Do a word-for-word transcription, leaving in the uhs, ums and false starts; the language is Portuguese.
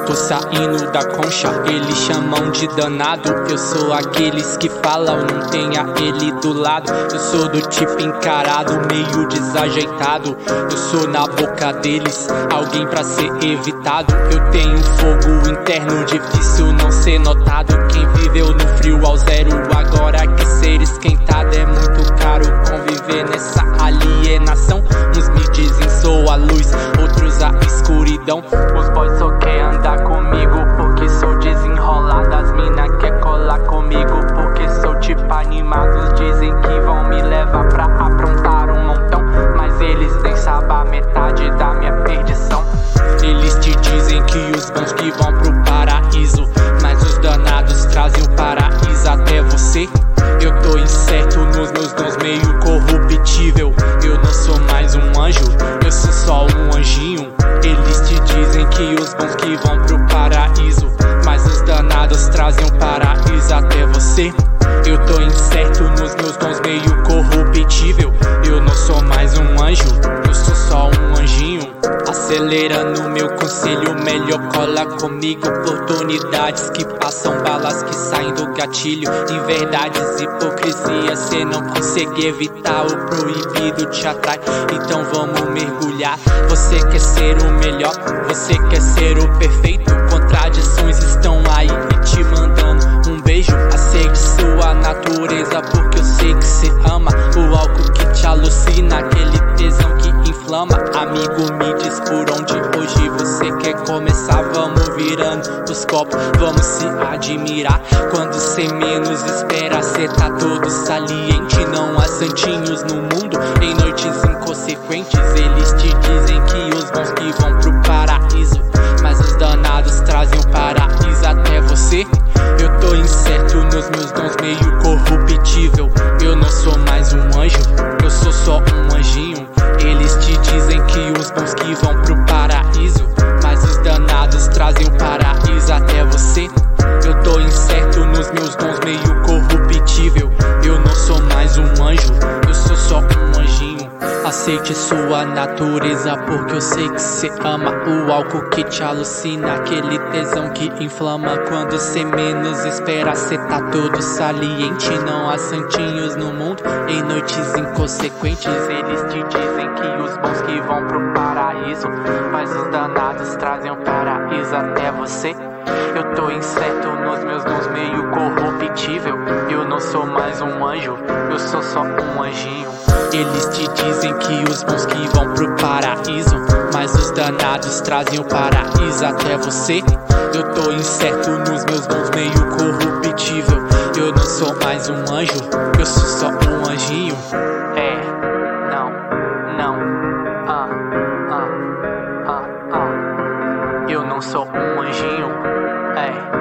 tô saindo da concha, eles chamam de danado. Eu sou aqueles que falam, não tenha ele do lado. Eu sou do tipo encarado, meio desajeitado. Eu sou na boca deles, alguém pra ser evitado. Eu tenho fogo interno, difícil não ser notado. Quem viveu no frio ao zero, agora quer ser esquentado. É muito caro conviver nessa alienação. Uns me dizem sou a luz, outros a escuridão. Os boys só quer andar comigo porque sou desenrolado. As mina quer colar comigo porque sou tipo animado. Dizem que vão me levar pra aprontar um montão, mas eles nem sabem a metade da minha perdição. Eles te dizem que os bons que vão pro paraíso, mas os danados trazem o paraíso até você. Eu tô incerto nos meus dons, meio corruptível. Eu não sou mais um anjo, eu sou só um anjinho. Eles te dizem que os bons que vão pro paraíso, mas os danados trazem o paraíso até você. Eu tô incerto nos meus dons, meio corruptível. Eu não sou mais um anjo, eu sou só um anjinho. Acelerando meu conselho, melhor cola comigo. Oportunidades que passam, balas que saem do gatilho. Em verdades, hipocrisia, cê não consegue evitar. O proibido te atrai, então vamos mergulhar. Você quer ser o melhor, você quer ser o perfeito. Contradições estão aí e te mandando um beijo. Aceite sua natureza porque eu sei que cê ama. O álcool que te alucina, aquele tesão que inflama. Amigo, me diz por onde hoje você quer começar. Vamos virando os copos, vamos se admirar. Quando cê menos espera, cê tá todo saliente. Não há santinhos no mundo em noites inconsequentes. Eles te dizem que os bons que vão pro paraíso, mas os danados trazem o paraíso até você. Eu tô incerto nos meus dons, meio corruptível. Eu não sou mais um anjo, eu sou só um anjinho. Eles te dizem que os bons que vão pro paraíso, mas os danados trazem o paraíso até você. Eu tô incerto nos meus dons, meio corruptível. Eu não sou mais um anjo, eu sou só um anjinho. Aceite sua natureza porque eu sei que cê ama. O álcool que te alucina, aquele tesão que inflama. Quando cê menos espera, cê tá todo saliente. Não há santinhos no mundo em noites inconsequentes. Eles te dizem que os bons que vão pro paraíso, mas os danados trazem o paraíso até você. Eu tô incerto nos meus dons, meio corruptível. Eu não sou mais um anjo, eu sou só um anjinho. Eles te dizem que os bons que vão pro paraíso, mas os danados trazem o paraíso até você. Eu tô incerto nos meus dons, meio corruptível. Eu não sou mais um anjo, eu sou só um anjinho. É, não, não, ah, ah, ah, ah. Eu não sou um anjinho, é.